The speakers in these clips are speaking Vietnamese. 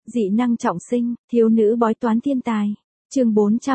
Dị năng trọng sinh, thiếu nữ bói toán thiên tài. Chương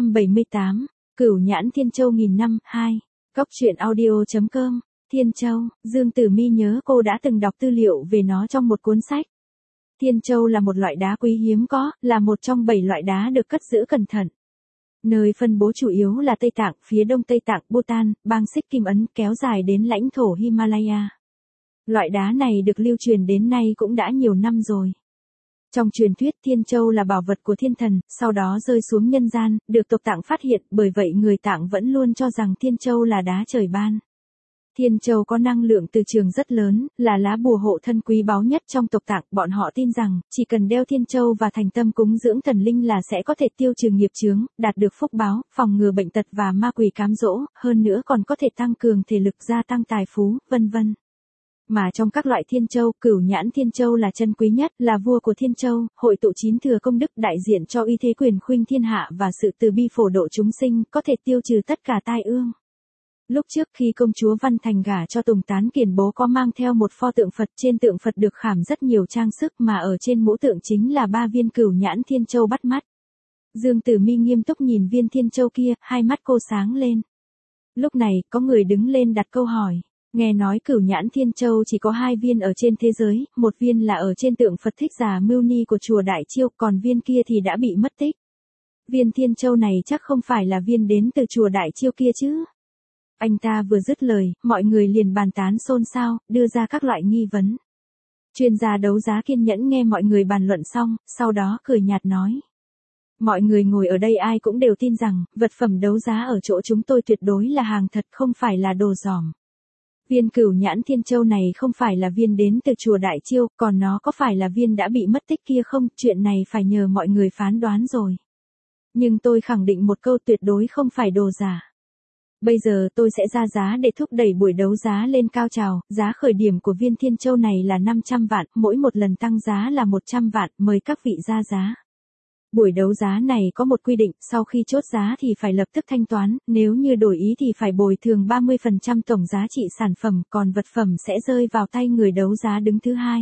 478, Cửu Nhãn Thiên Châu nghìn năm 2. Cốc truyện audio.com. Thiên Châu, Dương Tử Mi nhớ cô đã từng đọc tư liệu về nó trong một cuốn sách. Thiên Châu là một loại đá quý hiếm có, là một trong 7 loại đá được cất giữ cẩn thận. Nơi phân bố chủ yếu là Tây Tạng, phía đông Tây Tạng, Bhutan, bang Xích Kim Ấn kéo dài đến lãnh thổ Himalaya. Loại đá này được lưu truyền đến nay cũng đã nhiều năm rồi. Trong truyền thuyết Thiên Châu là bảo vật của thiên thần, sau đó rơi xuống nhân gian, được tộc Tạng phát hiện, bởi vậy người Tạng vẫn luôn cho rằng Thiên Châu là đá trời ban. Thiên Châu có năng lượng từ trường rất lớn, là lá bùa hộ thân quý báu nhất trong tộc Tạng. Bọn họ tin rằng, chỉ cần đeo Thiên Châu và thành tâm cúng dưỡng thần linh là sẽ có thể tiêu trừ nghiệp chướng, đạt được phúc báo, phòng ngừa bệnh tật và ma quỷ cám dỗ, hơn nữa còn có thể tăng cường thể lực, gia tăng tài phú, vân vân. Mà trong các loại Thiên Châu, Cửu Nhãn Thiên Châu là chân quý nhất, là vua của Thiên Châu, hội tụ 9 thừa công đức, đại diện cho uy thế quyền khuynh thiên hạ và sự từ bi phổ độ chúng sinh, có thể tiêu trừ tất cả tai ương. Lúc trước khi công chúa Văn Thành gả cho Tùng Tán Kiền, bố có mang theo một pho tượng Phật, trên tượng Phật được khảm rất nhiều trang sức, mà ở trên mũ tượng chính là 3 viên Cửu Nhãn Thiên Châu bắt mắt. Dương Tử Mi nghiêm túc nhìn viên Thiên Châu kia, hai mắt cô sáng lên. Lúc này, có người đứng lên đặt câu hỏi. Nghe nói Cửu Nhãn Thiên Châu chỉ có 2 viên ở trên thế giới, một viên là ở trên tượng Phật Thích Giả Mưu Ni của chùa Đại Chiêu, còn viên kia thì đã bị mất tích. Viên Thiên Châu này chắc không phải là viên đến từ chùa Đại Chiêu kia chứ? Anh ta vừa dứt lời, mọi người liền bàn tán xôn xao, đưa ra các loại nghi vấn. Chuyên gia đấu giá kiên nhẫn nghe mọi người bàn luận xong, sau đó cười nhạt nói. Mọi người ngồi ở đây ai cũng đều tin rằng, vật phẩm đấu giá ở chỗ chúng tôi tuyệt đối là hàng thật, không phải là đồ giỏm. Viên Cửu Nhãn Thiên Châu này không phải là viên đến từ chùa Đại Chiêu, còn nó có phải là viên đã bị mất tích kia không? Chuyện này phải nhờ mọi người phán đoán rồi. Nhưng tôi khẳng định một câu, tuyệt đối không phải đồ giả. Bây giờ tôi sẽ ra giá để thúc đẩy buổi đấu giá lên cao trào, giá khởi điểm của viên Thiên Châu này là 500 vạn, mỗi một lần tăng giá là 100 vạn, mời các vị ra giá. Buổi đấu giá này có một quy định, sau khi chốt giá thì phải lập tức thanh toán, nếu như đổi ý thì phải bồi thường 30% tổng giá trị sản phẩm, còn vật phẩm sẽ rơi vào tay người đấu giá đứng thứ hai.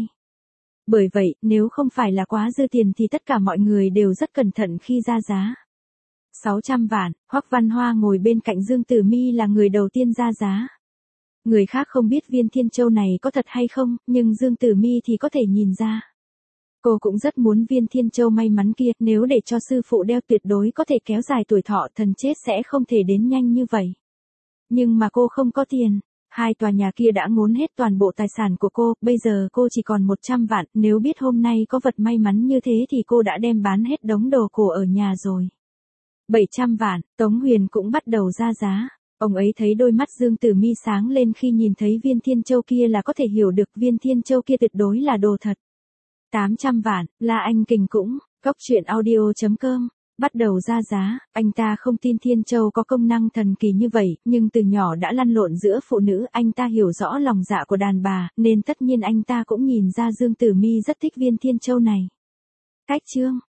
Bởi vậy, nếu không phải là quá dư tiền thì tất cả mọi người đều rất cẩn thận khi ra giá. 600 vạn, Hoắc Văn Hoa ngồi bên cạnh Dương Tử Mi là người đầu tiên ra giá. Người khác không biết viên Thiên Châu này có thật hay không, nhưng Dương Tử Mi thì có thể nhìn ra. Cô cũng rất muốn viên Thiên Châu may mắn kia, nếu để cho sư phụ đeo tuyệt đối có thể kéo dài tuổi thọ, thần chết sẽ không thể đến nhanh như vậy. Nhưng mà cô không có tiền. 2 tòa nhà kia đã ngốn hết toàn bộ tài sản của cô, bây giờ cô chỉ còn 100 vạn, nếu biết hôm nay có vật may mắn như thế thì cô đã đem bán hết đống đồ cổ ở nhà rồi. 700 vạn, Tống Huyền cũng bắt đầu ra giá. Ông ấy thấy đôi mắt Dương Tử Mi sáng lên khi nhìn thấy viên Thiên Châu kia là có thể hiểu được viên Thiên Châu kia tuyệt đối là đồ thật. 800 vạn, La Anh Kình cũng, cốc truyện audio.com, bắt đầu ra giá. Anh ta không tin Thiên Châu có công năng thần kỳ như vậy, nhưng từ nhỏ đã lăn lộn giữa phụ nữ, anh ta hiểu rõ lòng dạ của đàn bà, nên tất nhiên anh ta cũng nhìn ra Dương Tử Mi rất thích viên Thiên Châu này. Cách chương